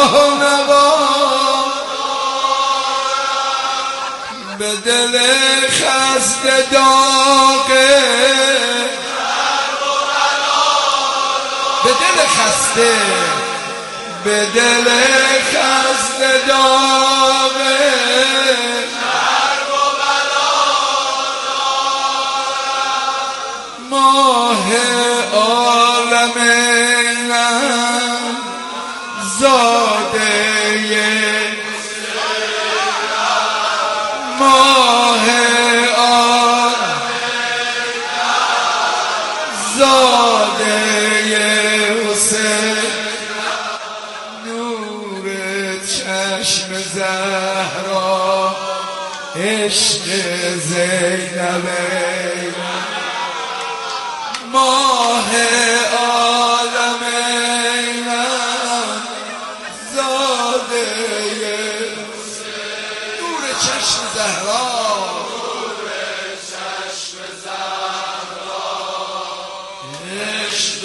آه نوا به دل خسته داغه، به دل خسته، به دل خسته داغه ماه عالمینم زاده ماه زاده حسین نور چشم زهرا عشق زینبه ماه عالمینم زاده نور چشم زهرا عشق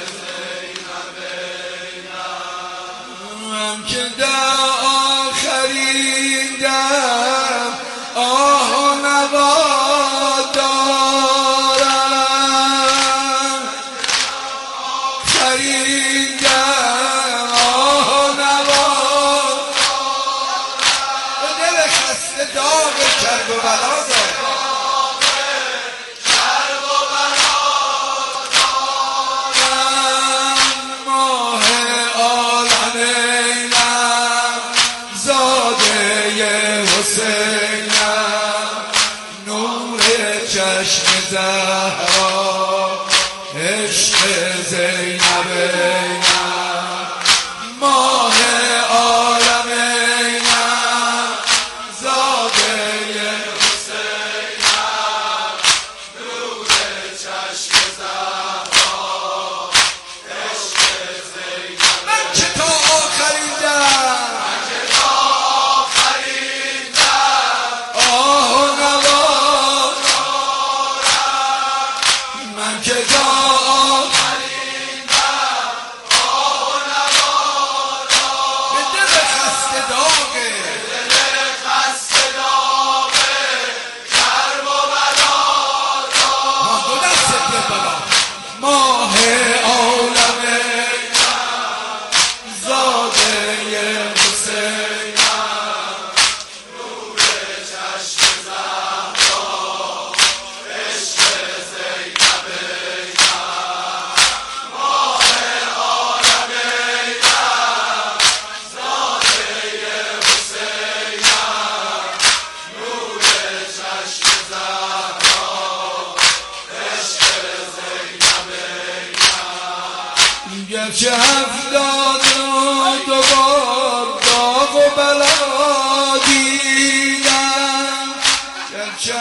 من که در آخرین دم آه و نوا دارم خریدم آه و نوا به دل خسته داغ کرب و بلا دارم چشم زهرا عشق زینبینم ماه عالمینم زاده حسینم نور چشم زهرا عشق زینبینم من که تا آخرین دم آه و نوا من که جا خریدم آه و نوا به دل خسته داغه کرب و بلا دو دست بلا ماه عالمینم زاده حسینم نور چشم زهرا عشق گرچه 72 بار داغ و بلا دیدم گرچه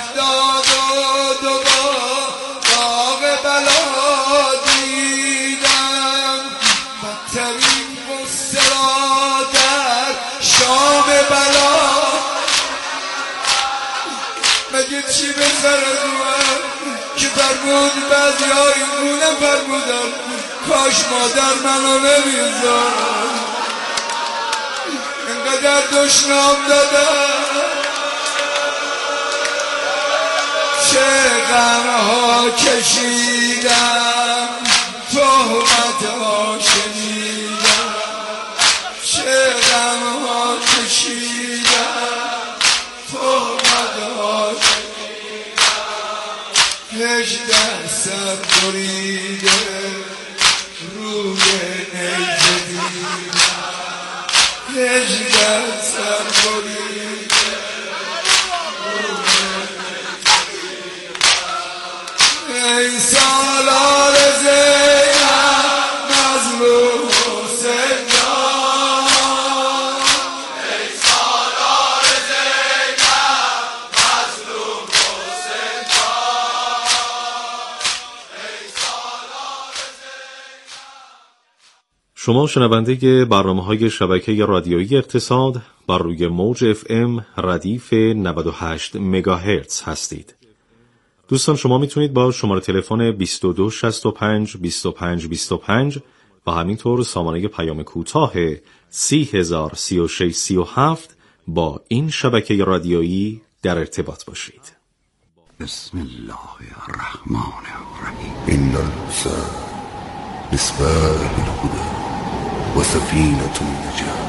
72 بار داغ بلا دیدم بدترین غصه را در شام بلا مگه چی به سر دوام که فرمود بعضی ها اینگونه فرمودن کاش مادر منو نمیذارم اینقدر دشنام دادم چه غمها کشیدم تهمتها شنیدم چه غمها کشیدم تهمتها شنیدم 18 سر بریده روی نیزه دیدم 18 سر بریده روی نیزه دیدم ای سالار زینب مظلوم حسین جان ای سالار زینب مظلوم حسین شما شنونده برنامه‌های شبکه رادیویی اقتصاد بر روی موج FM ردیف 98 مگاهرتز هستید. دوستان شما میتونید با شماره تلفن 2265 25 25 و همینطور سامانه پیام کوتاه 30,036,37 با این شبکه رادیویی در ارتباط باشید. بسم الله الرحمن الرحیم. این الانسان مصباح الهدى و سفینة النجاة.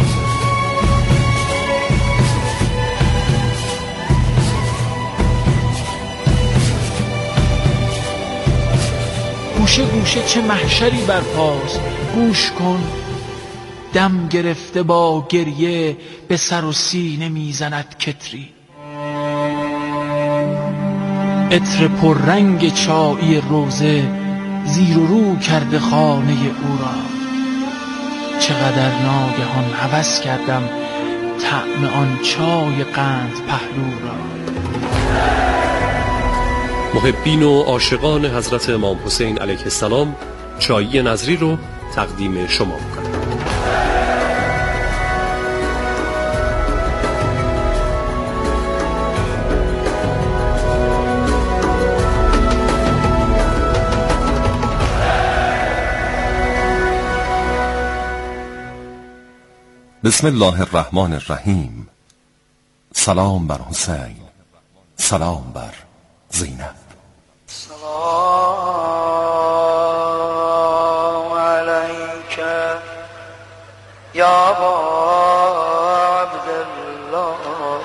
گوشه گوشه چه محشری برپاست، گوش کن دم گرفته با گریه به سر و سینه میزند کتری. عطر پررنگ چایی روزه زیر و رو کرده خانه او را. چقدر ناگهان هوس کردم طعم آن چای قند پهلو را. محبین و عاشقان حضرت امام حسین علیه السلام چایی نظری رو تقدیم شما می‌کنم. بسم الله الرحمن الرحیم. سلام بر حسین، سلام بر زینب. سلام علیک یا ابا عبدالله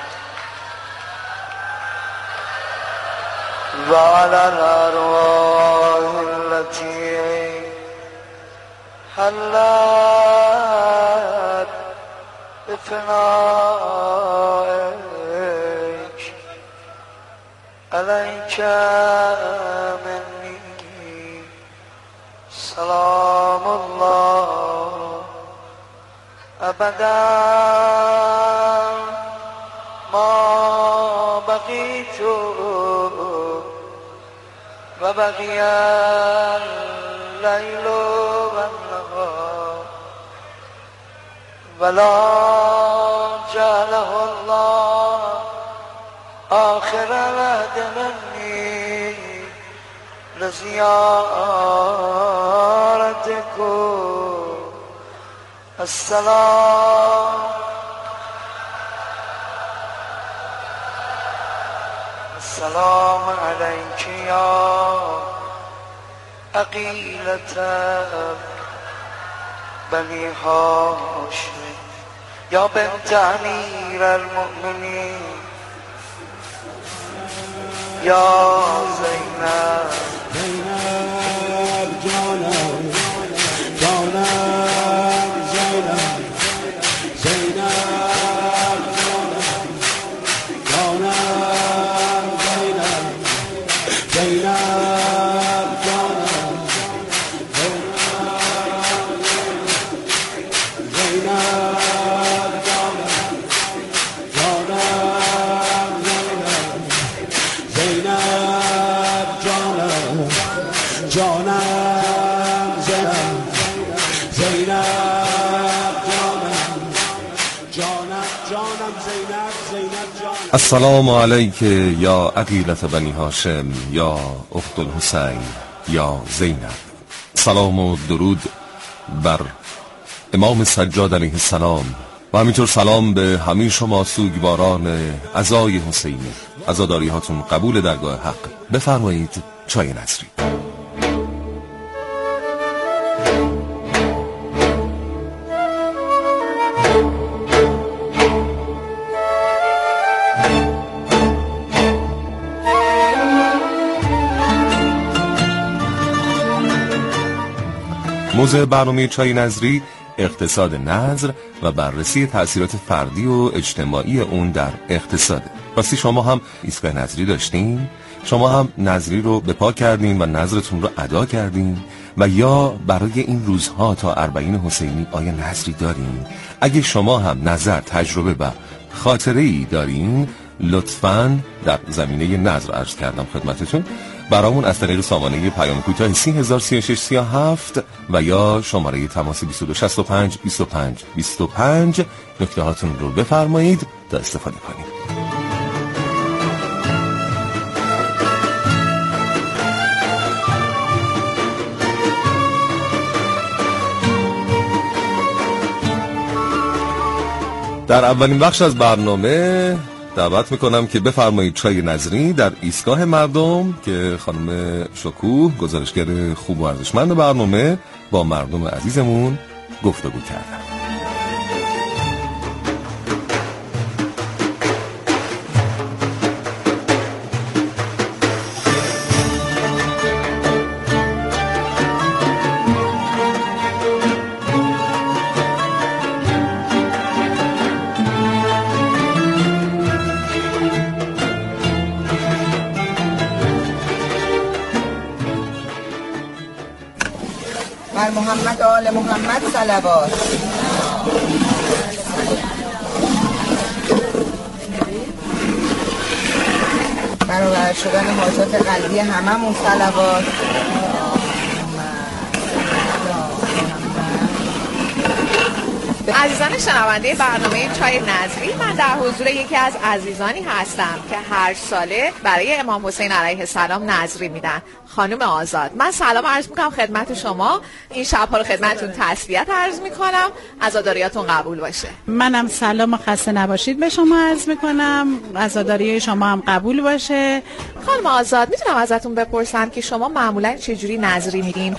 و علی الارواح التي حلت بفنائك عليك مني سلام الله أبدا ما بقيت وبقي الليل والنهار ولا جعله الله آخر العهد مني لزيارتكم. السلام عليك يا عقيلة بني هاشم يا بنت أمير المؤمنين يا زينب جانم زینب السلام علیک یا عقیلة بنی هاشم یا اخت الحسین یا زینب. سلام و درود بر امام سجاد علیه السلام و همینطور سلام به همه شما سوگواران عزای حسینی. عزاداری هاتون قبول درگاه حق. بفرمایید چای نظری. موضوع برنامه چای نظری اقتصاد نظر و بررسی تأثیرات فردی و اجتماعی اون در اقتصاد. راستی شما هم ایستگاه نظری داشتین؟ شما هم نظری رو به پا کردین و نظرتون رو ادا کردین؟ و یا برای این روزها تا 40 حسینی آیا نظری دارین؟ اگه شما هم نظر، تجربه و خاطره‌ای دارین لطفاً در زمینه نظر عرض کردم خدمتتون برامون از طریق سامانه پیام کوتاه 30,036,37 و یا شماره تماس 2265 25 25 نکته هاتون رو بفرمایید تا استفاده کنید. در اولین بخش از برنامه دعوت میکنم که بفرمایید چای نظری در ایستگاه مردم که خانم شکوه گزارشگر خوب و ارزشمند برنامه با مردم عزیزمون گفتگو کردن. بر محمد آل محمد صلوات. برابر شدن حاجات قلبی هممون صلوات. عزیزان شنونده برنامه چای نظری، من در حضور یکی از عزیزانی هستم که هر ساله برای امام حسین علیه السلام نظری میدن، خانم آزاد. من سلام عرض میکنم خدمت شما، این شب‌ها رو خدمتتون تسلیت عرض میکنم، عزاداریاتون قبول باشه. منم سلام و خسته نباشید به شما عرض میکنم، عزاداری شما هم قبول باشه. خانم آزاد، میتونم ازتون بپرسم که شما معمولا چجوری نظری میدین؟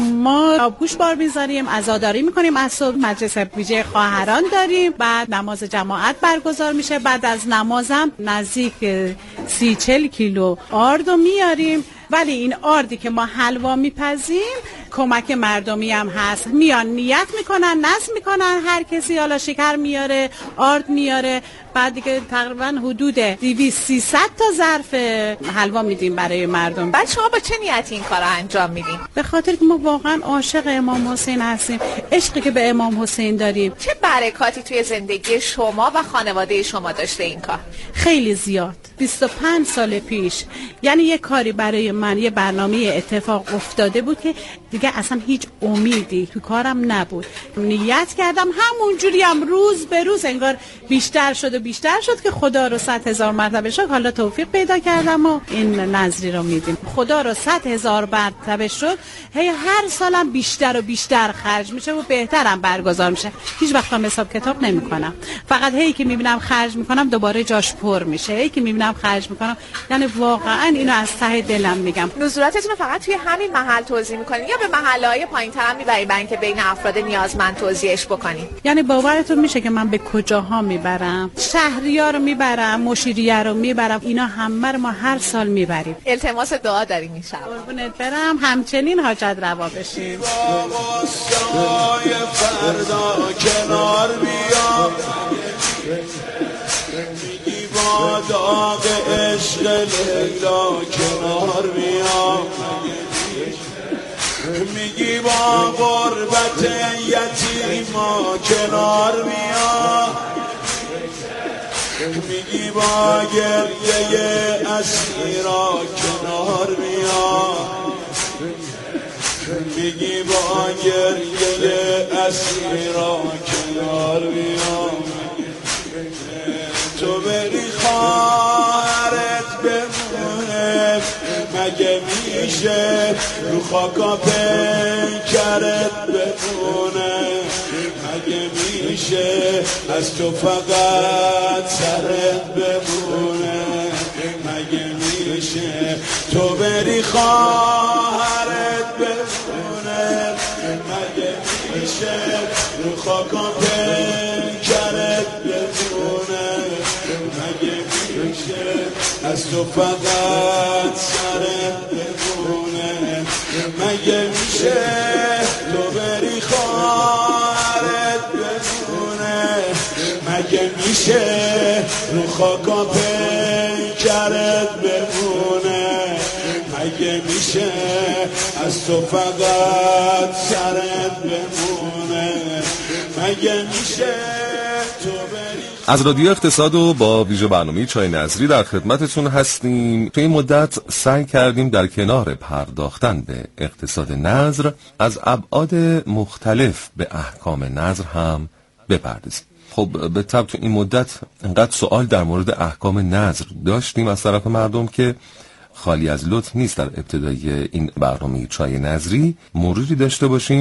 ما آبگوش بار میذاریم، عزاداری میکنیم، از صبح مجلس ویژه خواهران داریم، بعد نماز جماعت برگزار میشه، بعد از نمازم نزدیک 30-40 کیلو آردو میاریم. ولی این آردی که ما حلوا میپزیم کمک مردمی هم هست، میان نیت میکنن، نظم میکنن، هر کسی حالا شکر میاره، آرد میاره، بعد دیگه تقریبا حدود 200-300 تا ظرف حلوا میدیم برای مردم. بعد شما با چه نیتی این کار رو انجام میدین؟ به خاطر که ما واقعا عاشق امام حسین هستیم، عشقی که به امام حسین داریم. چه برکاتی توی زندگی شما و خانواده شما داشته این کار؟ خیلی زیاد. 25 سال پیش یعنی یه کاری برای من، یه برنامه اتفاق افتاده بود که دیگه اصلا هیچ امیدی تو کارم نبود. نیت کردم همونجوری هم روز به روز انگار بیشتر شد و بیشتر شد که خدا رو 100,000 مرتبه شد. حالا توفیق پیدا کردم و این نظری رو میدیم. خدا رو 100,000 مرتبه شد، هی هر سالم بیشتر و بیشتر خرج میشه و بهترم برگزار میشه. هیچ وقت هم حساب کتاب نمیکنم، فقط هی که میبینم خرج میکنم دوباره جاش پر میشه، هی که میبینم خرج میکنم. یعنی واقعا اینو از ته دلم میگم. نزولاتتون رو فقط توی همین محل توزیع میکنین یا به محله‌های پایین‌تر هم میبرین که بین افراد نیازمند توزیعش بکنین؟ یعنی باورتون میشه که من به کجاها میبرم؟ شهریار رو میبرم، مشیریه رو میبرم، اینا همه رو ما هر سال میبریم. التماس دعا داریم این شب. قربونت برم، همچنین حاجت روا بشیم. فردا کنار بیام، میگی با داغ عشق لیلا کنار بیام، میگی با غربت یتیما کنار بیام، میگی با گریه اسیرا کنار بیام، میگی با گریه اسیرا کنار بیام. تو بری خواهرت بمونه، مگه میشه رو خاکا پیکرت بمونه، مگه میشه از تو فقط سرت بمونه، مگه میشه تو بری خواهرت بمونه، مگه میشه رو خاکا پیکرت بمونه، مگه میشه از تو فقط سرت بمونه، مگه میشه تو بری خواهرت بمونه، مگه میشه رو خاکا پیکرت بمونه، مگه میشه از تو فقط سرت بمونه، مگه میشه تو بری. از رادیو اقتصاد و با ویژه برنامه چای نظری در خدمتتون هستیم. تو این مدت سعی کردیم در کنار پرداختن به اقتصاد نظر از ابعاد مختلف به احکام نظر هم بپردازیم. خب به طب تو این مدت انقدر سوال در مورد احکام نظر داشتیم از طرف مردم که خالی از لطف نیست در ابتدای این برنامه چای نظری مروری داشته باشیم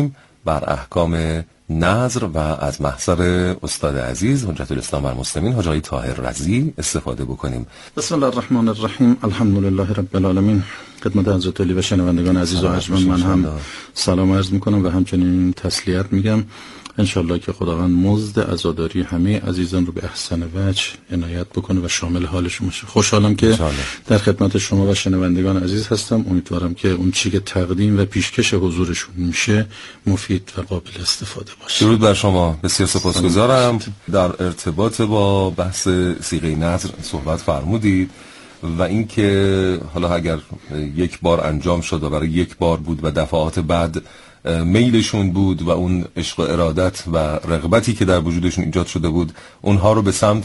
بر احکام نذر و از محضر استاد عزیز حجت الاسلام و المسلمین حاج آقای طاهر رضی استفاده بکنیم. بسم الله الرحمن الرحیم. الحمدلله رب العالمین. خدمت حضرت علی و شنوندگان عزیز و ارجمند من هم سلام عرض میکنم و همچنین تسلیت میگم. انشالله که خداوند مزد عزاداری همه عزیزان رو به احسن وجه عنایت بکنه و شامل حالشون باشه. خوشحالم که در خدمت شما و شنوندگان عزیز هستم. امیدوارم که اون چیزی که تقدیم و پیشکش حضورشون میشه مفید و قابل استفاده باشه. درود بر شما. بسیار سپاسگزارم. در ارتباط با بحث صیغه نذر صحبت فرمودید و اینکه حالا اگر یک بار انجام شد و برای یک بار بود و دفعات بعد میلشون بود و اون عشق و ارادت و رغبتی که در وجودشون ایجاد شده بود اونها رو به سمت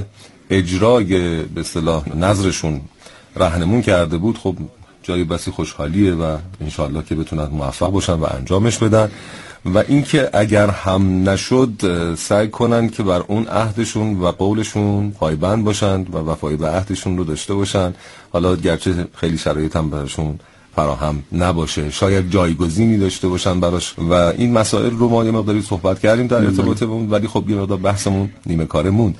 اجرای به اصطلاح نظرشون راهنمون کرده بود، خب جای بسی خوشحالیه و انشالله که بتونن موفق باشن و انجامش بدن. و اینکه اگر هم نشد سعی کنن که بر اون عهدشون و قولشون پایبند باشن و وفای به عهدشون رو داشته باشن، حالا گرچه خیلی شرایط هم براشون فراهم نباشه، شاید جایگزینی داشته باشن براش و این مسائل رو ما یه مقداری صحبت کردیم در ارتباط بمون، ولی خب یه مقدار بحثمون نیمه کاره موند.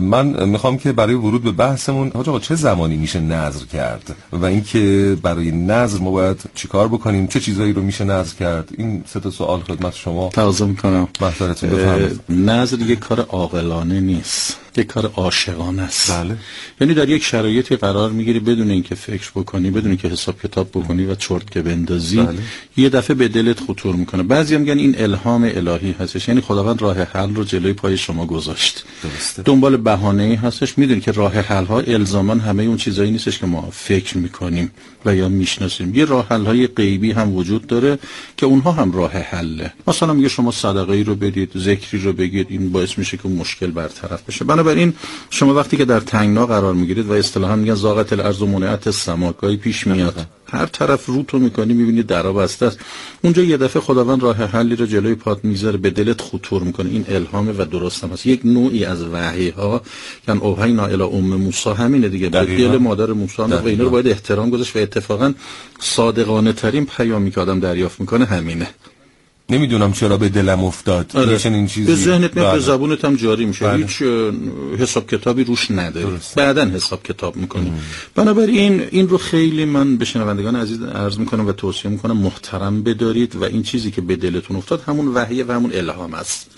من میخوام که برای ورود به بحثمون حاج آقا چه زمانی میشه نذر کرد و اینکه برای نذر ما باید چیکار بکنیم، چه چیزایی رو میشه نذر کرد؟ این سه تا سوال خدمت شما تقاضا میکنم. محضرتون بفرمایید. نذر یک کار عاقلانه نیست، یک کار عاشقانه است. بله. یعنی در یک شرایطی قرار میگیری بدون اینکه فکر بکنی، بدون اینکه حساب کتاب بکنی و چرت که بندازی، بله. یه دفعه به دلت خطور میکنه. بعضی میگن این الهام الهی هستش، یعنی خداوند راه حل رو جلوی پای شما گذاشت. درسته. دنبال بهانه‌ای هستش. میدونی که راه حل ها الزاما همه اون چیزایی نیستش که ما فکر میکنیم و یا میشناسیم. یه راه حل های غیبی هم وجود داره که اونها هم راه حله. مثلا میگه شما صدقه‌ای رو بدید، ذکری رو بگید، این باعث میشه که مشکل برطرف بشه. بنابراین شما وقتی که در تنگنا قرار میگیرید و اصطلاحا میگن ضاقت الارض و منعت السما، گاهی پیش میاد هر طرف رو تو میکنی میبینی درا بسته است، اونجا یه دفعه خداوند راه حلی رو جلوی پات میذاره، به دلت خطور میکنه. این الهامه و درست هم هست. یک نوعی از وحی ها، یعنی اوحینا الی ام موسی همینه دیگه، به دل مادر موسی و اینا رو باید احترام گذاشت و اتفاقا صادقانه ترین پیامی که آدم دریافت میکنه همینه. نمیدونم چرا به دلم افتاد. این چیزی به ذهنت میاد، به زبونت هم جاری میشه. هیچ حساب کتابی روش نداره. بعداً حساب کتاب میکنی. بنابراین این رو خیلی من به شنوندگان عزیز عرض میکنم و توصیه میکنم محترم بدارید و این چیزی که به دلتون افتاد همون وحی و همون الهام است.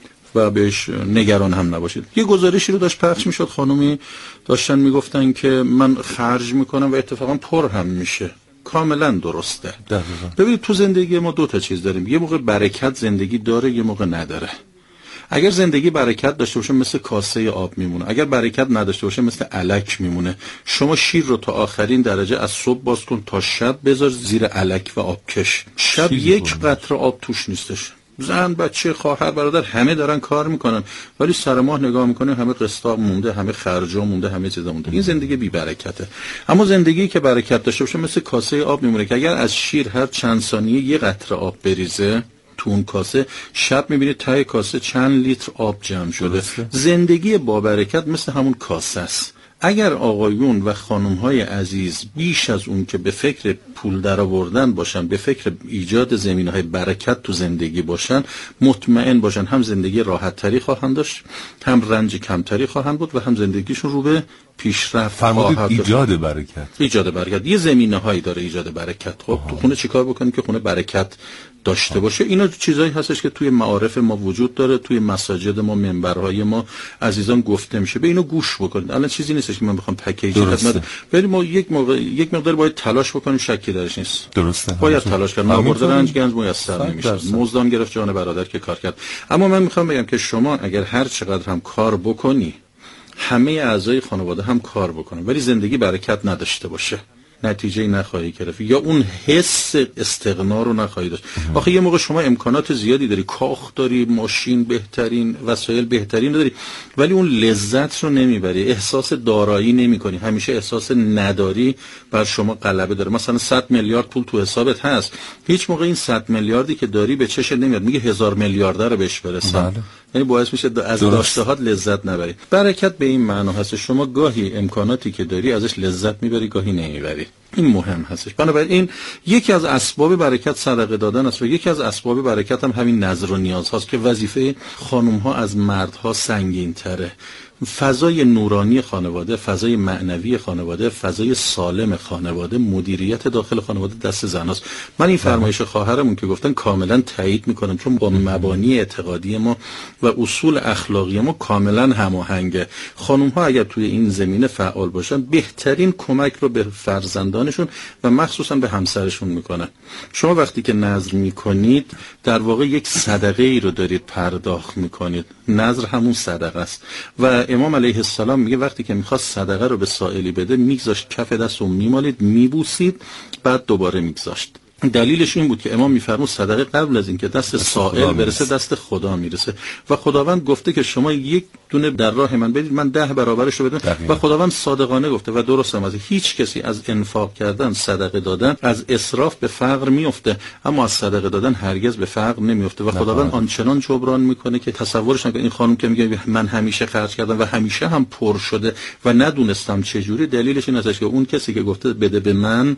و بهش نگران هم نباشید. یه گزارشی رو داشت پخش میشد، خانومی داشتن میگفتن که من خرج میکنم و اتفاقا پر هم میشه. کاملا درسته. ببینید تو زندگی ما دو تا چیز داریم. یه موقع برکت زندگی داره، یه موقع نداره. اگر زندگی برکت داشته باشه مثل کاسه آب میمونه، اگر برکت نداشته باشه مثل الک میمونه. شما شیر رو تا آخرین درجه از صبح باز کن تا شب بذار زیر الک و آبکش، شب یک قطره آب توش نیستش. زن، بچه، خواهر، برادر همه دارن کار میکنن، ولی سر ماه نگاه میکنه همه قسطا مونده، همه خرجا مونده، همه چیزا مونده. این زندگی بی برکته. اما زندگی که برکت داشته باشه مثل کاسه آب میمونه که اگر از شیر هر چند ثانیه یه قطره آب بریزه تو اون کاسه، شب میبینید ته کاسه چند لیتر آب جمع شده. زندگی با برکت مثل همون کاسه است. اگر آقایون و خانم‌های عزیز بیش از اون که به فکر پول درآوردن باشن، به فکر ایجاد زمینه‌های برکت تو زندگی باشن، مطمئن باشن هم زندگی راحت‌تری خواهند داشت، هم رنج کمتری خواهند بود و هم زندگیشون رو به پیشرفت خواهد داشت. ایجاد برکت. ایجاد برکت. یه زمینه‌هایی داره ایجاد برکت. خب تو خونه چیکار بکنیم که خونه برکت داشته باشه؟ اینا چیزایی هستش که توی معارف ما وجود داره، توی مساجد ما، منبرهای ما عزیزان گفته میشه. به اینو گوش بکنید. الان چیزی نیستش که من بخوام پکیج خدمت، ولی ما یک مقدار باید تلاش بکنیم، شکی درش نیست. درسته. باید تلاش کرد. نابرده رنج گنج میسر نمیشه. مزدان گرفت جان برادر که کار کرد. اما من میخوام بگم که شما اگر هر چقدر هم کار بکنی، همه اعضای خانواده هم کار بکنن، ولی زندگی برکت نداشته باشه، نتیجه نخواهی گرفت یا اون حس استغنا رو نخواهی داشت. آخه یه موقع شما امکانات زیادی داری، کاخ داری، ماشین بهترین، وسایل بهترین داری، ولی اون لذت رو نمیبری، احساس دارایی نمیکنی، همیشه احساس نداری بر شما غلبه داره. مثلا 100 میلیارد پول تو حسابت هست، هیچ موقع این 100 میلیاردی که داری به چشت نمیاد، میگه 1000 میلیارده رو بهش برسن. یعنی باعث میشه از داشتهات لذت نبری. برکت به این معنا هست شما گاهی امکاناتی که داری ازش لذت میبری، گاهی نمیبری. این مهم هستش. بنابراین یکی از اسباب برکت صدقه دادن است و یکی از اسباب برکت هم همین نظر و نیاز هاست که وظیفه خانم ها از مردها سنگین تره. فضای نورانی خانواده، فضای معنوی خانواده، فضای سالم خانواده، مدیریت داخل خانواده دست زناست. من این فرمایش خواهرمون که گفتن کاملا تایید میکنم، چون با مبانی اعتقادی ما و اصول اخلاقی ما کاملا هماهنگه. خانم ها اگر توی این زمینه فعال باشن بهترین کمک رو به فرزندانشون و مخصوصا به همسرشون میکنن. شما وقتی که نذر میکنید در واقع یک صدقه ای رو دارید پرداخت میکنید. نذر همون صدقه است و امام علیه السلام میگه وقتی که میخواست صدقه رو به سائلی بده میگذاشت کف دست رو میمالید، میبوسید، بعد دوباره میگذاشت. دلیلش این بود که امام میفرمود صدقه قبل از اینکه دست سائل برسه دست خدا میرسه و خداوند گفته که شما یک دونه در راه من بدید من 10 برابرش رو بدم و خداوند صادقانه گفته و درست هم. از هیچ کسی از انفاق کردن، صدقه دادن، از اسراف به فقر میفته، اما از صدقه دادن هرگز به فقر نمیفته و خداوند آنچنان جبران میکنه که تصورش نکنید. این خانم که میگه من همیشه خرج کردم و همیشه هم پر شده و ندونستم چه جوری، دلیلش این است که اون کسی که گفته بده به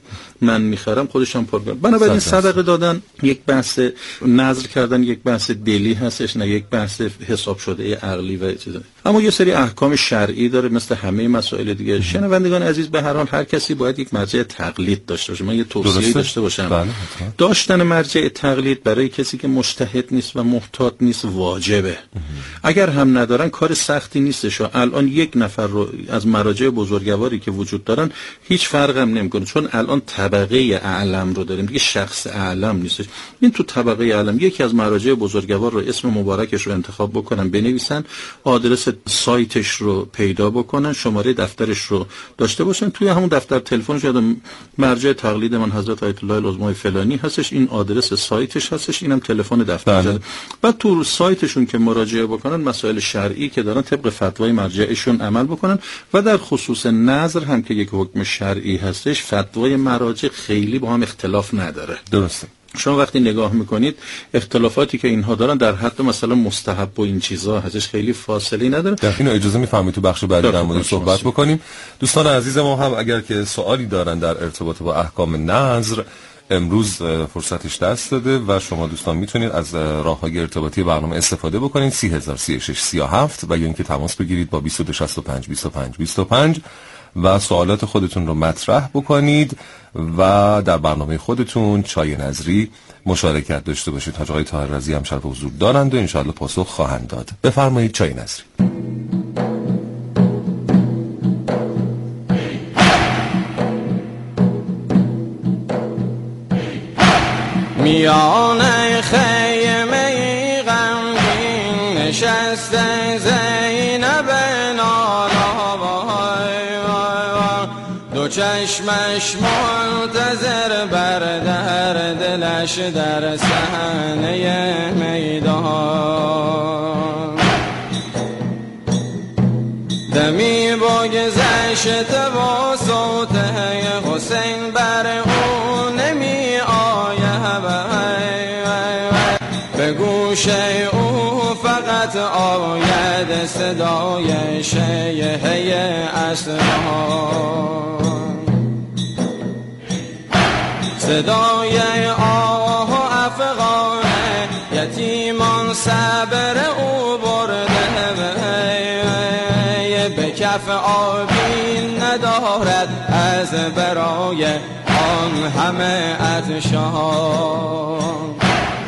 من میخرم خودش هم پر کرد. بنابراین صدقه دادن یک بحث، نذر کردن یک بحث دلی هستش، نه یک بحث حساب شده عقلی و چیزا. اما یه سری احکام شرعی داره مثل همه مسائل دیگه. شنوندگان عزیز، به هر حال هر کسی باید یک مرجع تقلید داشته باشه. من یه توصیه داشته باشم. داشتن مرجع تقلید برای کسی که مجتهد نیست و محتاط نیست واجبه. اگر هم ندارن کار سختی نیستش. الان یک نفر رو از مراجع بزرگواری که وجود دارن هیچ فرق هم نمیکنه، چون الان طبقه اعلم رو داریم دیگه، شخص اعلم نیستش. این تو طبقه اعلم یکی از مراجع بزرگوار رو اسم مبارکش رو انتخاب بکنن، بنویسن، آدرس سایتش رو پیدا بکنن، شماره دفترش رو داشته باشن، توی همون دفتر تلفنش یاد مرجع تقلید من حضرت آیت الله العظمای فلانی هستش، این آدرس سایتش هستش، اینم تلفن دفترش. بعد تو سایتشون که مراجعه بکنن مسائل شرعی که دارن طبق فتوای مرجعشون عمل بکنن و در خصوص نذر هم که یک حکم شرعی هستش فتوای مراجع خیلی با هم اختلاف نداره. درسته. شما وقتی نگاه میکنید اختلافاتی که اینها دارن در حد مثلا مستحب و این چیزا هستش، خیلی فاصله نداره. در اینو اجازه میفهمید تو بخش بعدی در مورد صحبت بکنیم. دوستان عزیز ما هم اگر که سوالی دارن در ارتباط با احکام نذر امروز فرصتش دست داده و شما دوستان میتونید از راههای ارتباطی برنامه استفاده بکنید 303637 و یا اینکه تماس بگیرید با 2265 25 25 و سوالات خودتون رو مطرح بکنید و در برنامه خودتون چای نظری مشارکت داشته باشید. حاج آقای طاهر رضی هم شرف حضور دارند و انشاءالله پاسخ خواهند داد. بفرمایید چای نظری. میانه خیمه غمگین نشسته زینب دو چشمش منتظر بر در دلش در صحنه میدان دمی بگذشت با صوت حسین بر او نمی آید به گوش او فقط آید صدای شیهه اسرار، صدای آه و افغانه یتیمان صبر او برده به کف آبی ندارد از برای آن همه عطشان.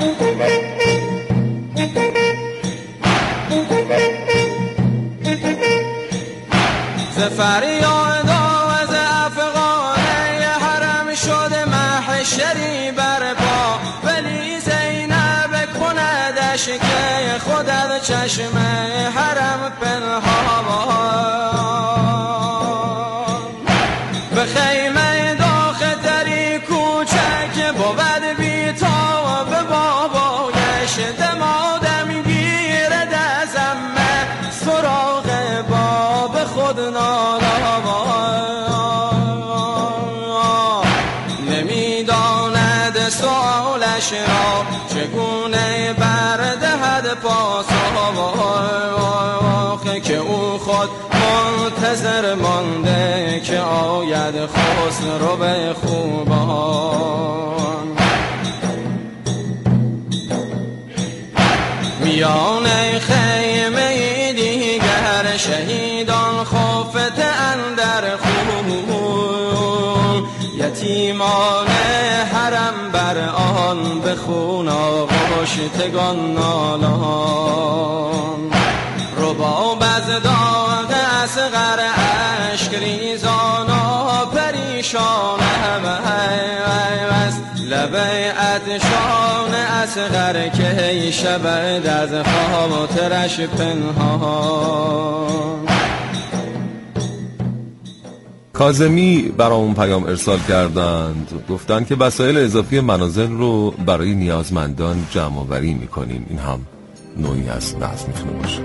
ز فریاد آواز افغانه حرم شده محشری برپا، ولی زینب کندش که خود از چشم حرم پنهان به خیمه داختری کوچک بود بیتا به بابایش دمادم گیرد ازمه سراغ باب خود نمیداند سوالش را چگونه بردهد پاسخ که او خود منتظر مانده که آید خسرو به خوبان. میانه خیمه دیگر شهیدان خفته اندر خون، یتیمان حرم بر آن به خون آغشتگان نالان. رباب از داغ اصغر اشک ریزانا پریشان است، لبه عطشان اصغر که شبد از خاطرش پنهان. کاظمی برامون پیام ارسال کردند، گفتن که وسایل اضافی منازل رو برای نیازمندان جمع آوری میکنیم. این هم نوعی از نظم میتونه باشه.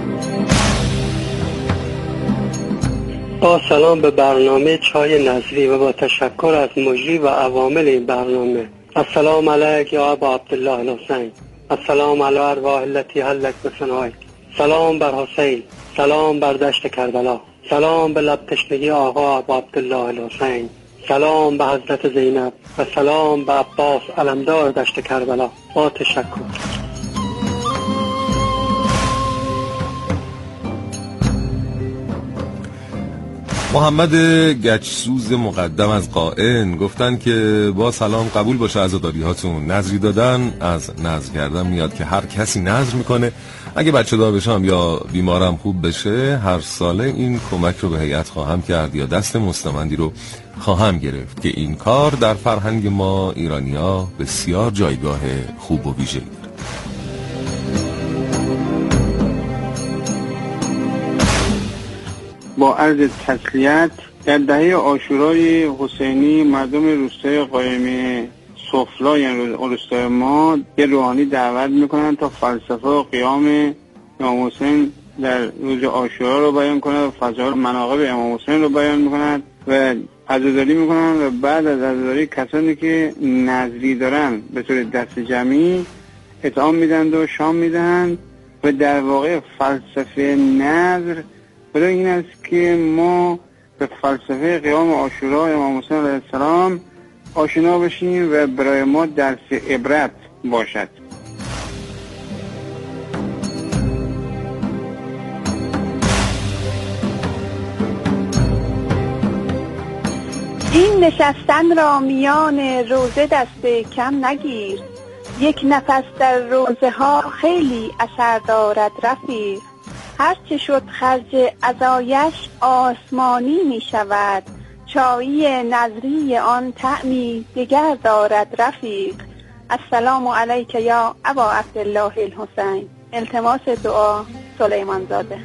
با سلام به برنامه چای نظری و با تشکر از مجری و عوامل این برنامه. السلام علیک یا ابا عبدالله الحسین، السلام علی ارواح التي حلت بثنائک، سلام بر حسین، سلام بر دشت کربلا، سلام به لب تشنگی آقا ابا عبدالله الحسین، سلام به حضرت زینب و سلام به عباس علمدار دشت کربلا. با تشکر. محمد گچسوز مقدم از قائن گفتن که با سلام قبول باشه عزاداری هاتون. نظری دادن از نظر کردن میاد که هر کسی نظر میکنه اگه بچه دار بشم یا بیمارم خوب بشه هر ساله این کمک رو به هیئت خواهم کرد یا دست مستمندی رو خواهم گرفت که این کار در فرهنگ ما ایرانی‌ها بسیار جایگاه خوب و ویژه‌ای داره. با عرض تسلیت، در دهه عاشورای حسینی مردم روستای قائمی سفلا یعنی روستای ما یه روحانی دعوت میکنن تا فلسفه و قیام امام حسین در روز عاشورا رو بیان کنند و فضایل مناقب امام حسین رو بیان میکنند و عزاداری میکنن و بعد از عزاداری کسانی که نظری دارن به طور دست جمعی اطعام میدند و شام میدهند و در واقع فلسفه نظر برای این است که ما به فلسفه قیام عاشورا امام حسین علیه السلام آشنا بشیم و برای ما درس عبرت باشد. این نشستن را میان روزه دست کم نگیر، یک نفس در روزه ها خیلی اثر دارد رفیق. هرچه شد خرج عزایش آسمانی می شود، چایی نظری آن طعمی دگر دارد رفیق. السلام علیک یا ابا عبدالله الحسین. التماس دعا سلیمان زاده.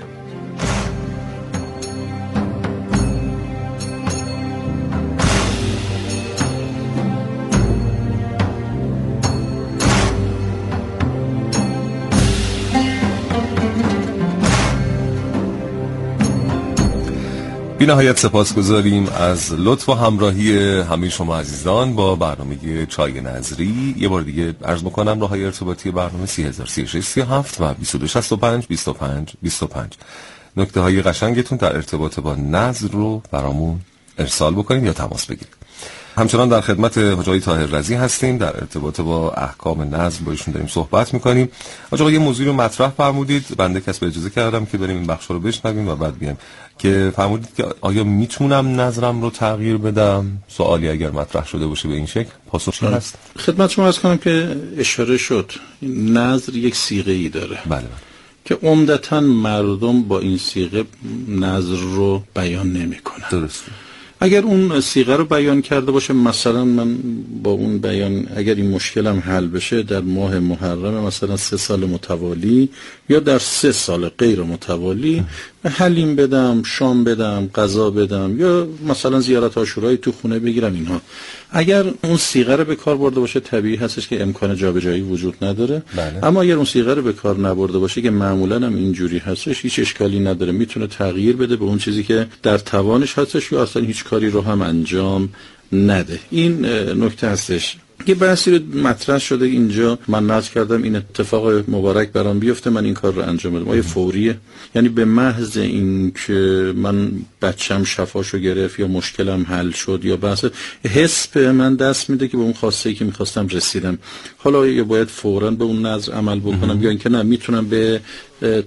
بی نهایت سپاسگزاریم از لطف و همراهی همه شما عزیزان با برنامه چای نظری. یه بار دیگه عرض میکنم راههای ارتباطی برنامه 303637 و 2265 25 25. نکته های قشنگتون در ارتباط با نظر رو برامون ارسال بکنیم یا تماس بگیرید. همچنان در خدمت حاج آقای طاهر رضی هستیم، در ارتباط با احکام نظم با ایشون داریم صحبت میکنیم. حاج آقا یه موضوعی رو مطرح فرمودید، بنده کسب اجازه کردم که بریم این بخش رو بشنویم و بعد بیایم که فرمودید که آیا میتونم نظرم رو تغییر بدم؟ سوالی اگر مطرح شده باشه به این شکل پاسخی هست؟ خدمت شما عرض کنم که اشاره شد نظر یک صیغه ای داره. بله. که عمدتاً مردم با این صیغه نظر رو بیان نمی‌کنن. درسته. اگر اون صیغه رو بیان کرده باشه، مثلا من با اون بیان اگر این مشکلم حل بشه در ماه محرم مثلا 3 سال متوالی یا در 3 سال غیر متوالی حلیم بدم، شام بدم، غذا بدم یا مثلا زیارت عاشورایی تو خونه بگیرم، اینها اگر اون صیغه رو به کار برده باشه طبیعی هستش که امکان جابجایی وجود نداره. بله. اما اگر اون صیغه رو به کار نبرده باشه که معمولا هم اینجوری هستش، هیچ اشکالی نداره، میتونه تغییر بده به اون چیزی که در توانش هستش یا اصلا هیچ کاری رو هم انجام نده. این نکته هستش. یه بحثی رو مطرح شده اینجا، من نظر کردم این اتفاق مبارک برام بیفته، من این کار رو انجام بدم. آیا فوریه؟ یعنی به محض این که من بچم شفاشو گرفت یا مشکلم حل شد یا بحث حس به من دست میده که به اون خواسته ای که میخواستم رسیدم، حالا یا باید فوراً به اون نظر عمل بکنم یا اینکه نه میتونم به